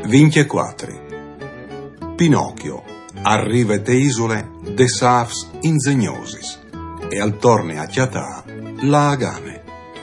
24. Pinocchio arriva te isole de savs ingegnosis e al torne a chiatà la agame.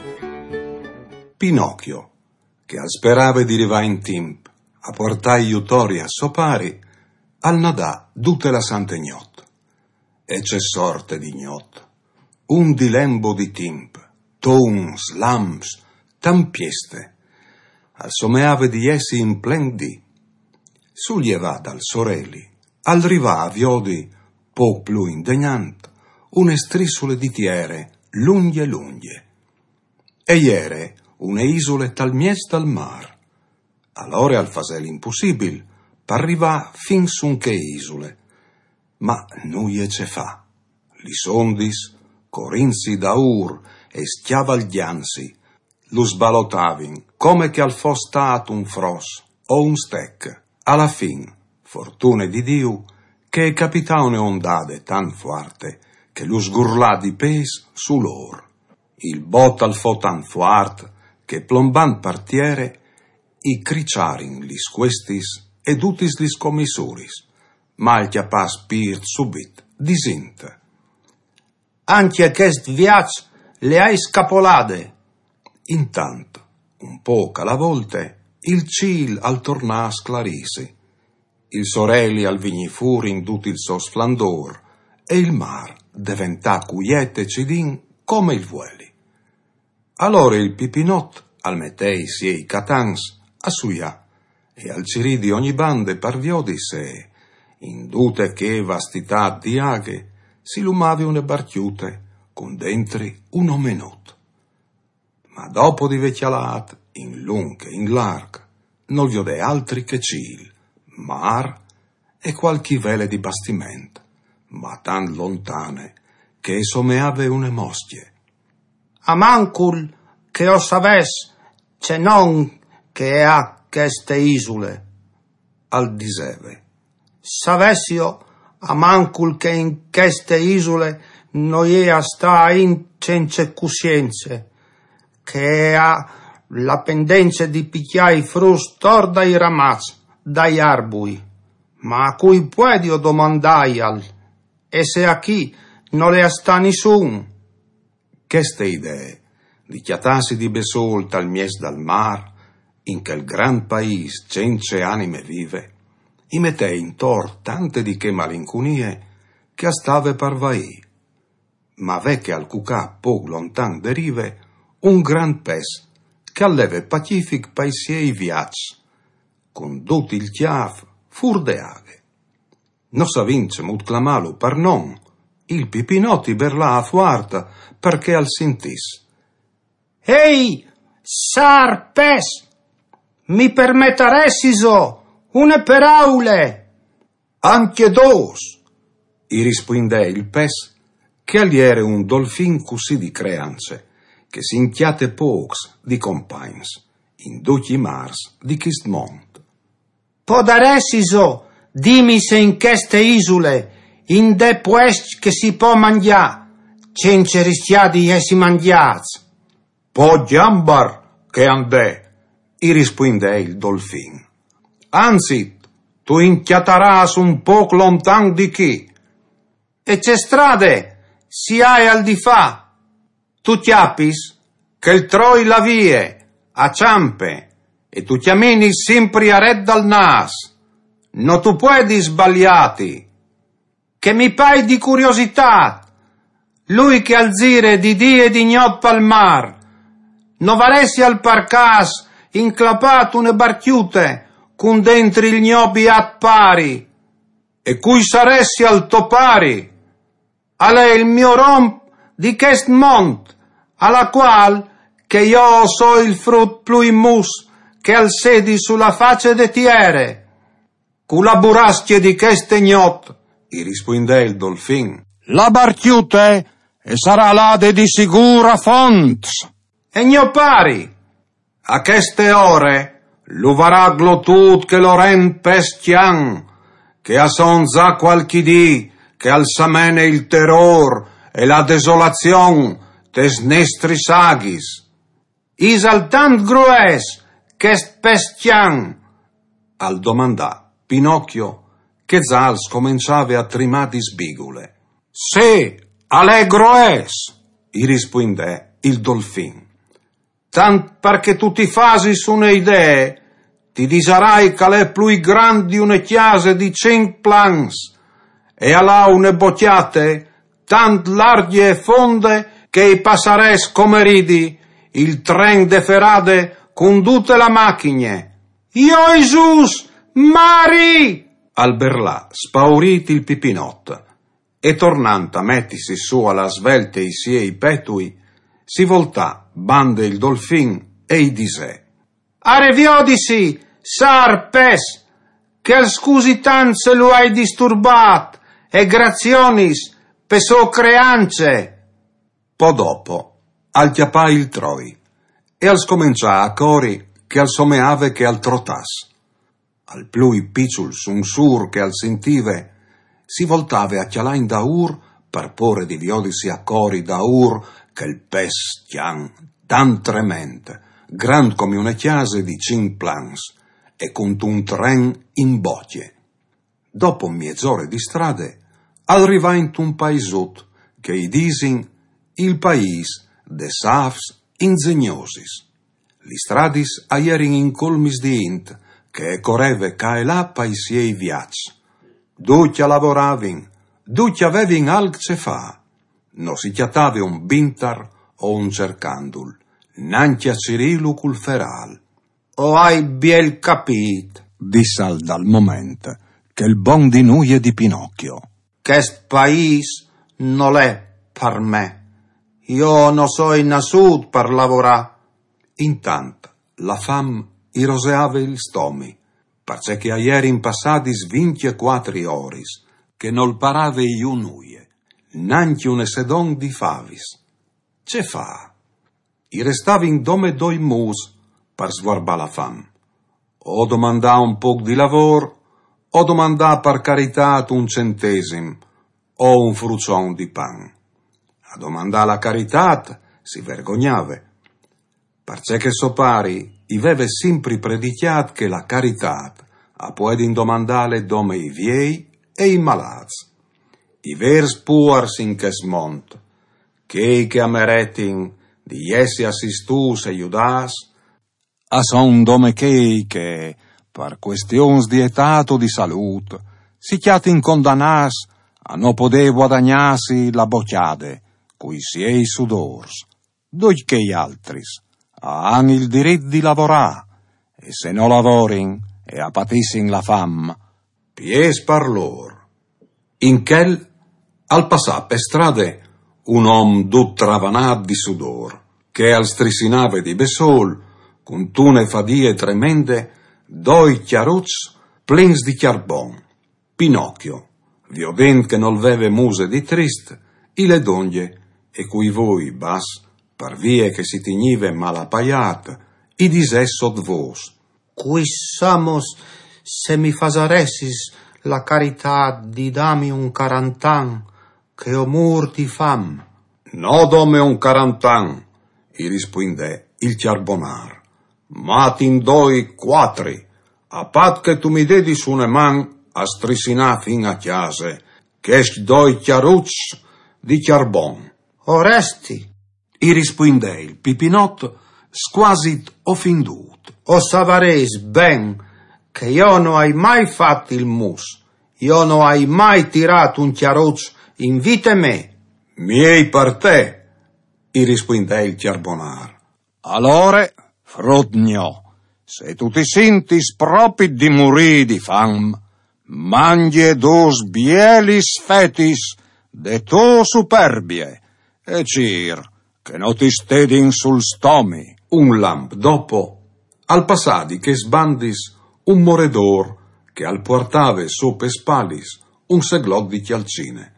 Pinocchio, che al sperave di arrivare in timp a portare iutori a sopari, al nadà tutte la sante gnot. E c'è sorte di gnot, un dilembo di timp, tons, lamps, tampieste, al someave di essi in plen dì. Sulieva dal sorelli, al rivà viodi, po' più indegnant, une strissole di tiere, lunghe lunghe. E iere, une isole tal mies dal mar. Allora al fasel impossibil, parrivà fin sun che isole. Ma nuie ce fa. Li sondis, corinzi da ur e schiavagliansi, lo sbalotavin come che al fo stato un fros o un stec. Alla fin, fortune di Dio, che capità une ondade tan forte che lo sgurlà di pes su lor. Il bot al fo tan fuart che plombant partiere i criciarin lis questis ed utis lis commisuris, ma il chiapà spirt subit disint. Anche chest viac le hai scapolade. Intanto, un poco alla volte, il cil al tornà a sclarisi, il sorelli al vignifur indut il suo splendor, e il mar diventà quiete cidin come il vueli. Allora il pipinot al mettei siei catans a suia, e al ciri di ogni bande parviò di sé, indute che vastità di aghe, si lumavi une barchiute, con dentri un omenot. Ma dopo di vecchialat, in lung e in larg, non vide altri che cil, mar e qualche vele di bastimento, ma tan lontane che someave une mostie. A mancul che o saves, c'è non che ha queste isole. Al diseve. Savessio a mancul che in queste isole noia sta in senza coscienze, che ha la pendenza di picchiai frus tor dai ramaz, dai arbui, ma a cui puedio domandai al, e se a chi non le sta nessun. Queste idee, di chiatarsi di besol tal mies dal mar, in quel gran país cence anime vive, i mettei in tor tante di che malincunie che a stave parvai, ma ve che al cucà poc lontan derive un gran pes che alleve pacific paisiei viac, con tutti il chiaf fur de aghe. No sa vince mut clamalu per non, il pipinotti berlà a fuarta perché al sentis. Ehi, sar pes, mi permetteressiso une paraule. Anche dos, i rispondè il pes, che aliere un dolfin così di creanze, che si inchiate pocs di compagns, in duci mars di chist mont. Podaressiso, dimmi se in queste isole, in de puest che si può mangià, cence rischiadi essi mangiaz. Po giambar che andè, i rispondè il dolfin. Anzi, tu inchiataràs un poc lontan di chi. E c'è strade, si hai al di fa. Tu chiappis che il troi la vie, a ciampe, e tu chiamini sempre a red dal nas. No tu puoi sbagliati. Che mi pai di curiosità. Lui che al zire di die di gnot al mar. No varesi al parcas inclapato une barchiute, con dentri il gnobi at pari. E cui saresti al topari. A lei il mio romp di quest mont, alla qual che io so il frut più immus che al sedi sulla faccia de tiere. Cu la burastie di queste gnot, i rispondè il dolfin, la barchiute e sarà lade di sicura fonts. E gno pari, a queste ore, lo varà glotut che lo ren pestian, che a sonza qualchi dì, che al samene il terror e la desolazion tes nestris agis. Isaltant grues, qu'est pestian, al domandà Pinocchio, che già scominciava a trimare di sbigule. «Sì, allegro es», gli rispondè il Dolfin. «Tant perché tu ti fasi su une idee, ti disarai che è più grande di una chiesa di 5 plans e ha une bocchiate tant larghe e fonde che i passares come ridi il tren de ferrade con tutte le macchine. Io Gesù, Mari!» Alberlà, spauriti il Pipinot, e tornando a mettisi su alla svelte i siei petui, si voltà, bande il Dolfin e i disè: «Areviodisi, sarpes, che scusi tant se lo hai disturbat, e grazionis, pe so creance!» Po' dopo, al chiappà il Troi, e al scomincià a cori che al someave che al trotas. Al plui picciul sun sur che al sentive, si voltave a chialain da ur per porre di viodisi a cori da ur che il pes chian tan trement, grand come una chiesa di 5 plans, e con un tren in bocche. Dopo mezz'ore di strade, arriva in un paesut che i disin il pais de savs ingegnosis. Li stradis aierin in colmis di int, che correve ca e là pa i siei viaggi. Duccia lavoravin, duccia avevin alc ce fa. No si chiatave un bintar o un cercandul, nanti a Cirilu cul feral. «O hai biel capit», disse dal momento, che il bon di nuie di Pinocchio. «Qu'est pais non è per me. Io non so nascut per lavorare». Intanto la fam i roseava il stomi, perché ieri in passadis 24 oris, che non parave iu nuie, nanti un sedon di favis. Ce fa? I restavi in dome doi mus per sguarba la fam. O domandà un po' di lavoro, o domandà per carità un centesim, o un frucion di pan. A domandà la carità si vergognave, perché so pari i veve sempre predichiat che la carità a puedin domandale dome i viei e i malaz. I vers puars in che smont, che ameretin di essi assistus e iudas, a son dome che, per questions di etato di salut, si chiatin condannas a no poder guadagnarsi la bocciade, cui siei sudors, doi che gli altris han il diritto di lavorare, e se no lavorin e apatissin la fam, pies par lor. In quel, al passà per strade, un om dut travanat di sudor, che al strisinave di besol, con tune fadie tremende, doi chiaruts plins di chiarbon. Pinocchio, viodent che non veve muse di trist, i le donge, e cui voi, bas, per vie che si tignive malapaiat, i disessot vos: «Quissamos se mi fasaressis la carità di dami un 40 an, che ho mur di fam». «No dome un 40 an», i rispondè il chiarbonar, «ma tin doi 4, a pat che tu mi dedi su une man a strisinà fin a chiase, che esc doi chiaruts di chiarbon». «Oresti», i rispondè il Pipinot, squasit offendut. «O savareis ben che io non hai mai fatto il mus, io non hai mai tirato un chiaruz in vita me». «Miei per te», i rispondè il chiarbonar. «Allora, frotgnò, se tu ti sentis proprio di morire di fam, mangi dos bielis fetis de to superbie, e cir, che non ti stedin sul stomi». Un lamp dopo, al passadi che sbandis un moredor che al portave sopra spalis un seglot di chialcine.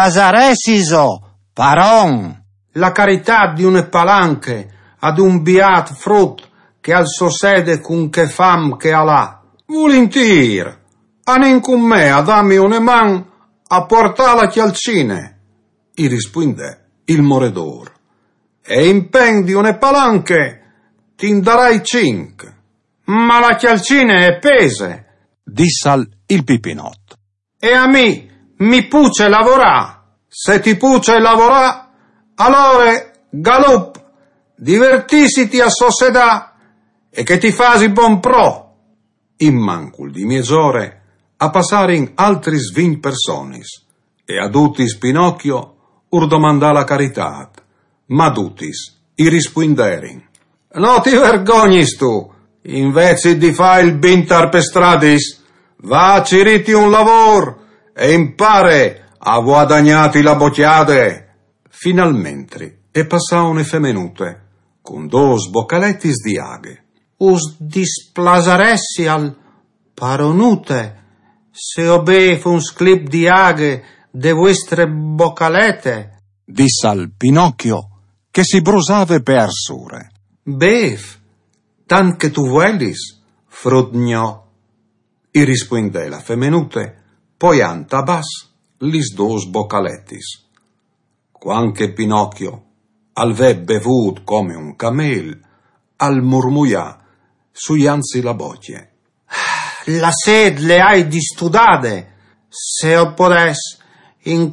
«Fasaresiso, paron, la carità di une palanche ad un biat frut che al so sede con che fam che ha là». «Volentir, anen con me a dammi une man a portare la chialcine», i rispondè il moredor, «e in pen di une palanche tin darai 5. «Ma la chialcine è pese, diss'al il Pipinot. E a mi puce lavorà. Se ti puce lavorà, allora galup, divertisiti a società e che ti fasi bon pro. In mancul di mezz'ore a passare in altri 20 personis e a tutis Pinocchio domandà la carità, ma tutis i risponderin: No ti vergognis tu, invece di fare il bintar per stradis, va a ciriti un lavoro e impare a guadagnati la bocciate. Finalmente e passaune femenute con 2 boccaletis di aghe. Us displasaressi al paronute se obef un sclip di aghe de vostre boccalete, diss'al Pinocchio che si brusave per sure. Bef, tan che tu vuelis, frudgnò. I rispondè la femenute, poi anta bas lis 2 boccaletis. Quanche Pinocchio alve bevut come un camel, al murmuià sui anzi la voce: La sed le hai di studade, se oppodes in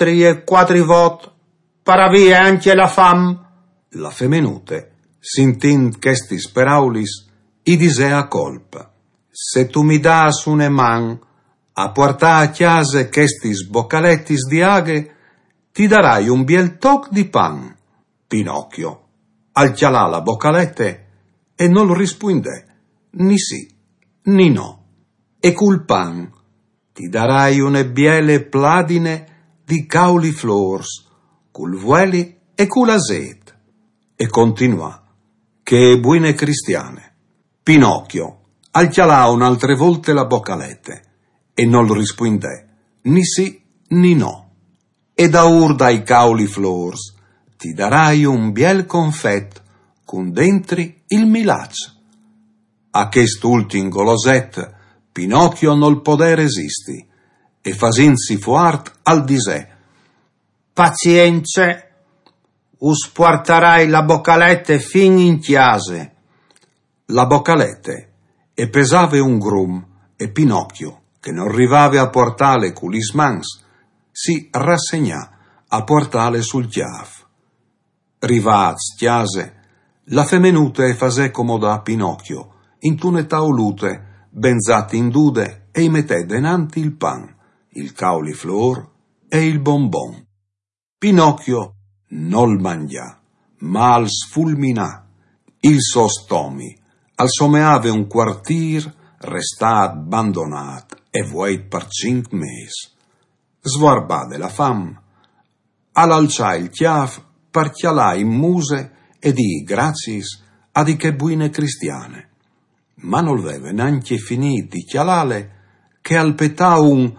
4 vot, paravie anche la fam. La femenute, sintint chestis peraulis, i disea colpa: Se tu mi das une man a portà a chiase chestis boccaletis di aghe, ti darai un biel toc di pan. Pinocchio alcialà la boccalette e non lo rispondè ni sì ni no. E cul pan ti darai une biele pladine di cauliflors, cul vueli e cul aset. E continuò che buine cristiane. Pinocchio alcialà un'altre volte la boccalette e non lo rispondè ni sì ni no. E da dai cauliflors ti darai un biel confet con dentri il milac. A quest'ultim goloset Pinocchio non podè resisti e fasinsi fuart al disè: Pazienze, us portarai la boccalette fin in chiase. La boccalette e pesave un grum e Pinocchio, che non arrivava a portale culis mans, si rassegnà a portale sul chiaf. Rivaz chiase, la femenute fasè comoda a Pinocchio, in tune taulute, benzati in dude, e i metè denanti il pan, il cauliflor e il bonbon. Pinocchio non mangià, ma al sfulminà. Il suo stomi, al someave un quartir, restà abbandonat e vuoi per 5 mesi. Sguardade la fam, all'alcià il chiaf, parchialà in muse e di graziis a di che buine cristiane. Ma non veve neanche finì di chialale che al petà un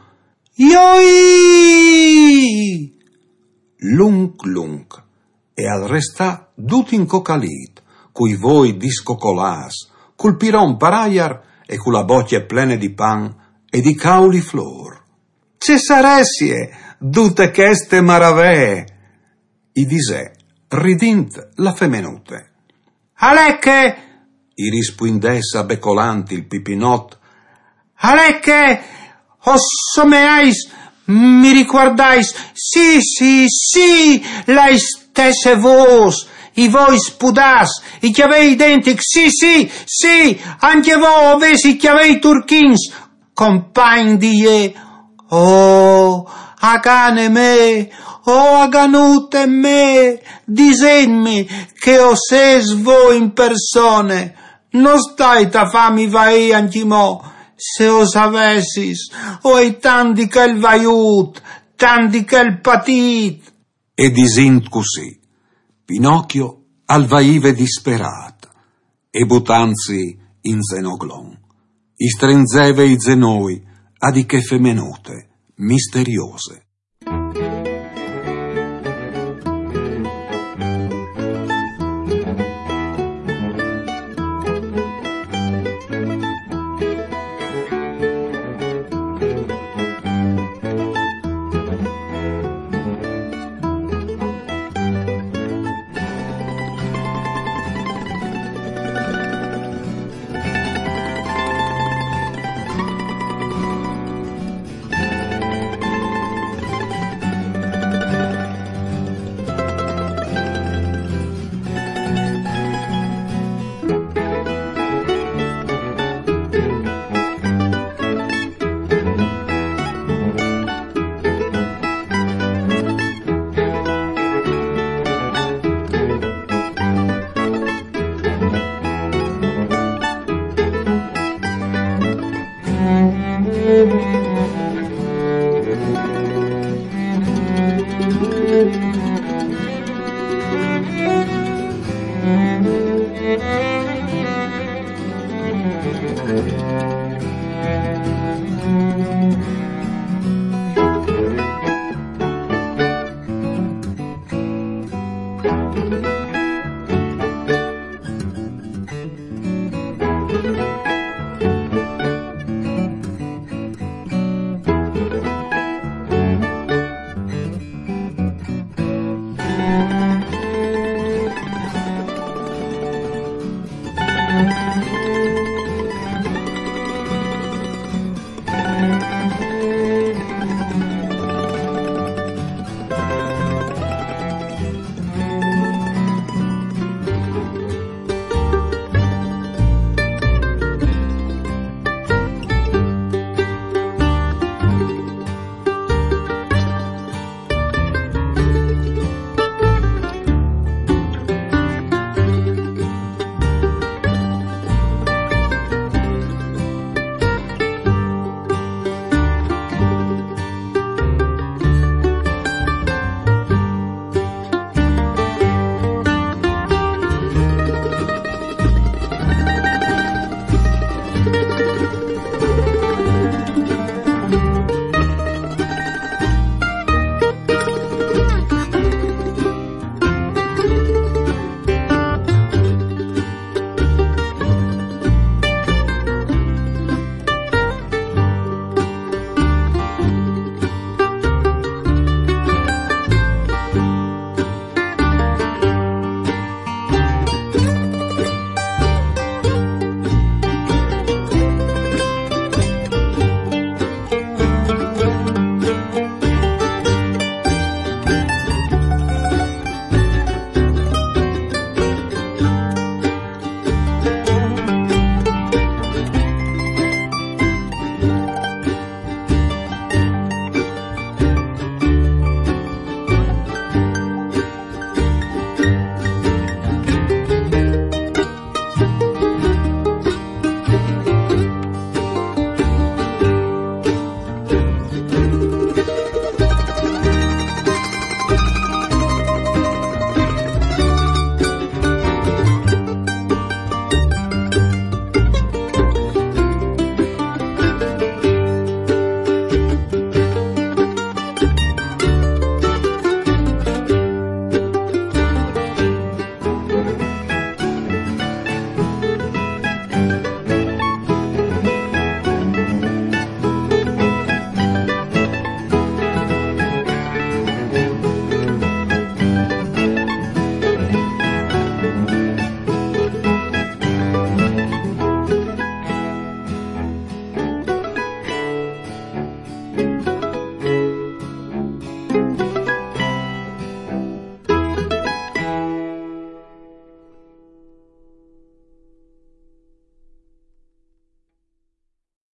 ioi lunk lunk e al restà tut incocalit, cui voi discocolàs, cul piron paraiar e cu la bocche plene di pan e di cauliflor. Cesaressie tutte cheste maravè. I disè, ridint la femenute. Alecche, I rispondessa becolanti il Pipinot. Alecche, ossomeais, mi riguardais, sì, la stesse vos, i voi spudàs, i chiavei identic, sì, anche voi avessi chiavei turchins, compagni die, agane me, aganute me, disemmi che ses voi in persone, non stai ta fami vai anche mo, se os avessis, e tanti che il vaiut, tanti che il patit. E disint così, Pinocchio al vaive disperat, e butanzi in zenoglon, i strenzeve i zenoi a di che femenute misteriose.